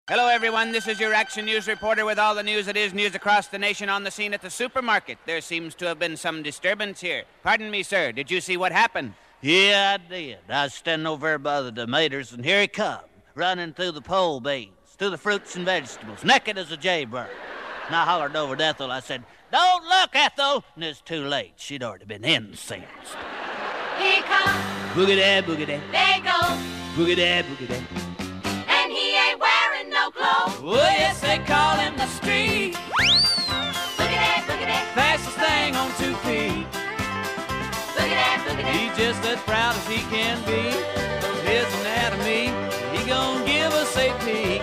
Hello, everyone. This is your Action News reporter with all the news that is news across the nation on the scene at the supermarket. There seems to have been some disturbance here. Pardon me, sir. Did you see what happened? Yeah, I did. I was standing over there by the tomatoes, and here he come, running through the pole beans, through the fruits and vegetables, naked as a jaybird. And I hollered over to Ethel. I said, "Don't look, Ethel!" And it's too late. She'd already been incensed. Here comes Boogie-da, boogie-da. There goes. Boogie-da, boogie-da. And he ain't wearing no clothes. Oh, yes, they call him the street. Boogie that. Fastest thing on 2 feet. Boogie that. He's just as proud as he can be. His anatomy, he gon' give us a peek.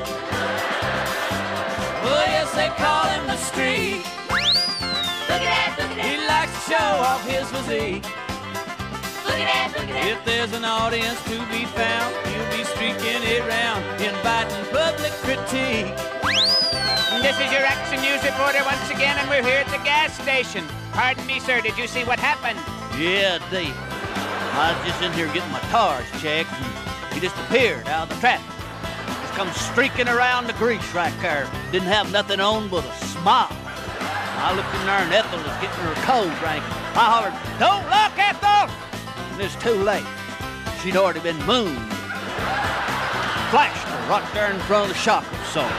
Oh, yes, they call him the street. Boogie that. He likes to show off his physique. Boogie that. If there's an audience to be found, he'll be streaking it round, inviting public critique. This is your Action News reporter once again, and we're here at the gas station. Pardon me, sir, did you see what happened? Yeah, I did. I was just in here getting my tires checked, and he just appeared out of the traffic. Just come streaking around the grease right there. Didn't have nothing on but a smile. I looked in there, and Ethel was getting her cold drink. I hollered, "Don't look, Ethel!" And it's too late. She'd already been mooned. Flashed her right there in front of the shop absorber.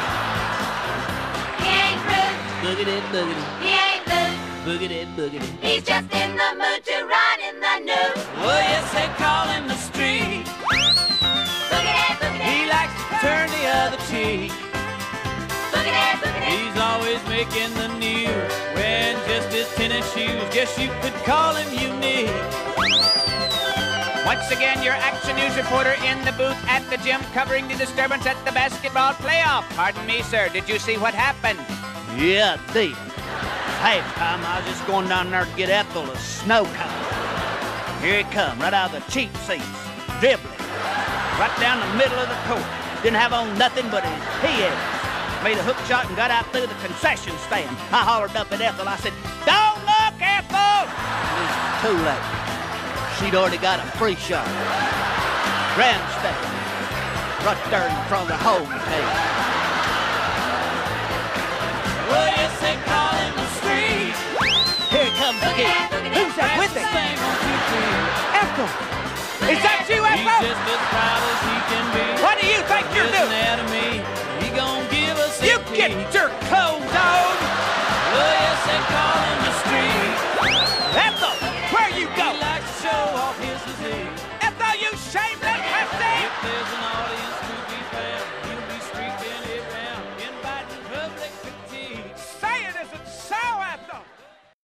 He ain't rude. Boogity, boogity, He ain't blue. boogity, boogity. He's just in the mood to run in the nude. Oh, yes, they call him the street. Boogie that. He likes to turn the other cheek. Boogie that. He's always making the news, wearing just his tennis shoes. Guess you could call him unique. Once again, your Action News reporter in the booth at the gym covering the disturbance at the basketball playoff. Pardon me, sir, did you see what happened? Yeah, I did. Halftime, I was just going down there to get Ethel a snow cone. Here he come, right out of the cheap seats, dribbling, right down the middle of the court. Didn't have on nothing but his heels. Made a hook shot and got out through the concession stand. I hollered up at Ethel. I said, "Don't look, Ethel!" And it's too late. She'd already got a free shot. Grandstand, right there in front of the home table. Well, yes, they call him the street. Here he comes again. Who's that with him? Thing on 2 feet. Ethel! Is that you, He's Ethel? just as proud as he can be. What do you think you're His doing? anatomy,